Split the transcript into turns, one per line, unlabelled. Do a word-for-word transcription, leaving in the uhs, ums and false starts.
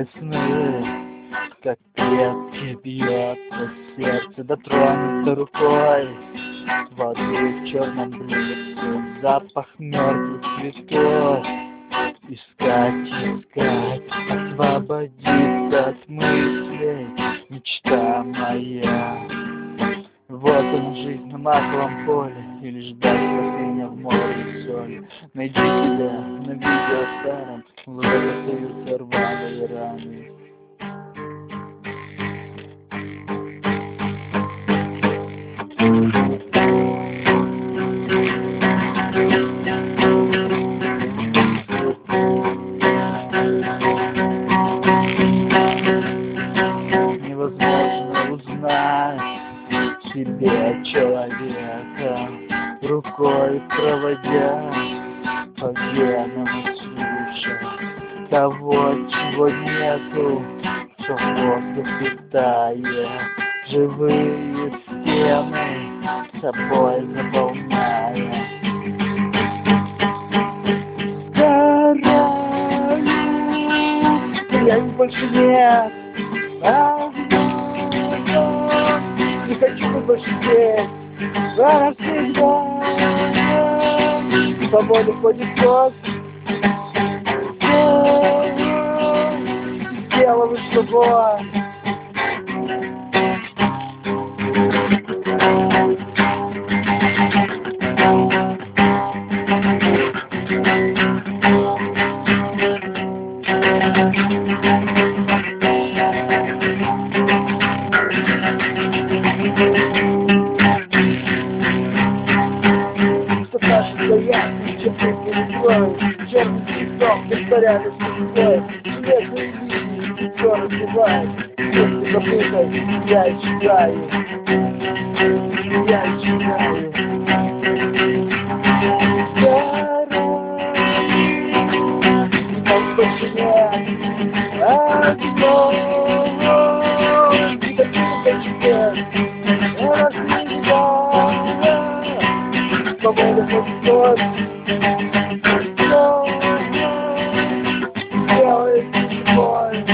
весны, как клетки бьется сердце, дотронуться рукой воды в черном блюдце, запах мертвых цветов. Искать, искать, освободиться от мыслей, мечта моя. Вот она жизнь на матовом поле, или ждать спасения в море соли. Найди себя на видео старом, лужи остаются рваные раны. Невозможно узнать в себе человека, рукой проводя по венам и слушая того, чего нету, все в воздухе тает, живые стены собой заполняя. Сгораю, времени больше нет. Не хочу быть больше здесь, навсегда. По воле ходит кот, тело вышло вон. Стоят, черты переслой, черный цветок, повторяли судьбой. Светлые линии, все разбивает, вместе забытой, я читаю, я читаю. Сгораю, нас больше нет, одно, никаких чудес, навсегда. По воле ходит кот, делает боль.